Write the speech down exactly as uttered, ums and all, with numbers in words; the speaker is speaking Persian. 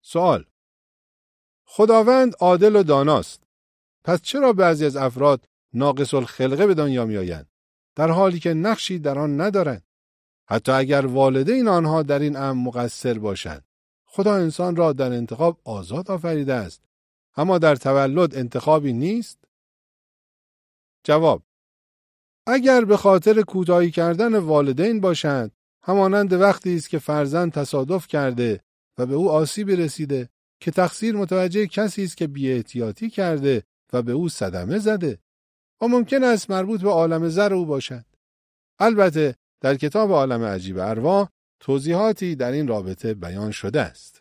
سوال: خداوند عادل و داناست. پس چرا بعضی از افراد ناقص الخلقه به دنیا می آیند در حالی که نقشی در آن ندارند؟ حتی اگر والدین آنها در این امر مقصر باشند، خدا انسان را در انتخاب آزاد آفریده است، اما در تولد انتخابی نیست؟ جواب: اگر به خاطر کوتاهی کردن والدین باشند، همانند وقتی است که فرزند تصادف کرده و به او آسیبی رسیده که تقصیر متوجه کسی است که بی‌احتیاطی کرده و به او صدمه زده و ممکن است مربوط به عالم زر او باشد. البته در کتاب عالم عجیب ارواح توضیحاتی در این رابطه بیان شده است.